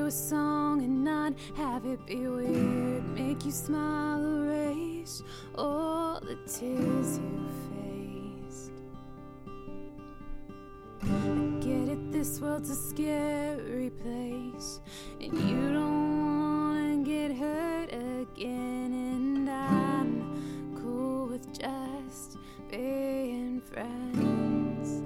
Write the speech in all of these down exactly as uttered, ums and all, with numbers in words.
a song and not have it be weird. Make you smile, erase all the tears you faced. I get it, this world's a scary place, and you don't wanna get hurt again. And I'm cool with just being friends.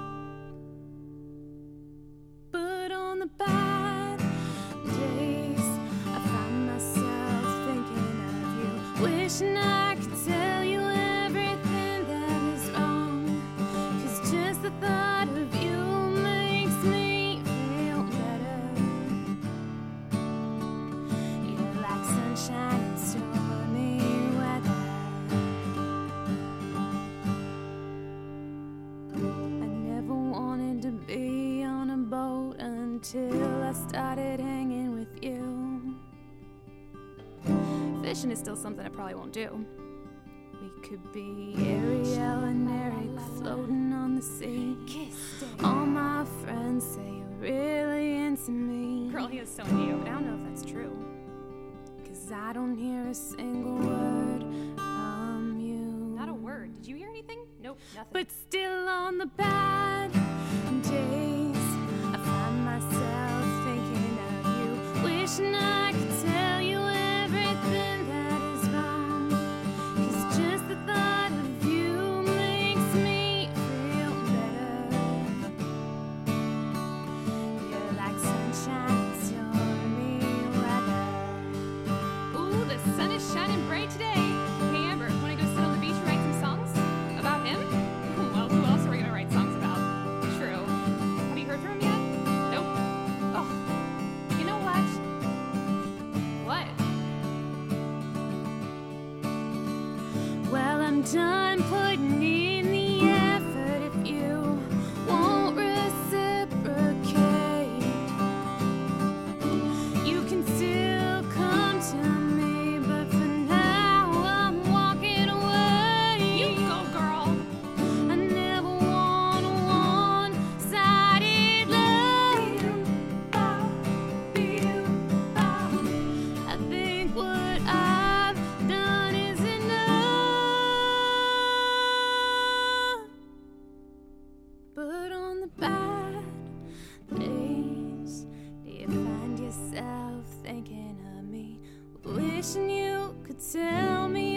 But on the bad days, I find myself thinking of you, wishing I could tell you everything that is wrong. 'Cause just the thought of you makes me feel better. You're like sunshine in stormy weather. I never wanted to be on a boat until I started hanging with you. Fishing is still something I probably won't do. We could be Ariel and Eric floating on the sea. All my friends say you're really into me. Girl, he is so into you, but I don't know if that's true. 'Cause I don't hear a single word from you. Not a word. Did you hear anything? Nope, nothing. But still on the bad days, I find myself thinking of you, wishing I could tell you everything that is wrong. 'Cause just the thought of you makes me feel better. You're like sunshine in stormy weather. Ooh, the sun is shining bright today. Hey, Amber, wanna go sit on the beach and write some songs? About him? Well, who else are we gonna write songs about? True. Have you heard from him yet? Nope. Oh, you know what? What? Well, I'm done putting in the effort if you won't reciprocate. You can still come to me, but for now I'm walking away. You go, girl. I never want a one-sided love. I think what I've done is enough. But on the bad days, do you find yourself thinking of me, wishing you could tell me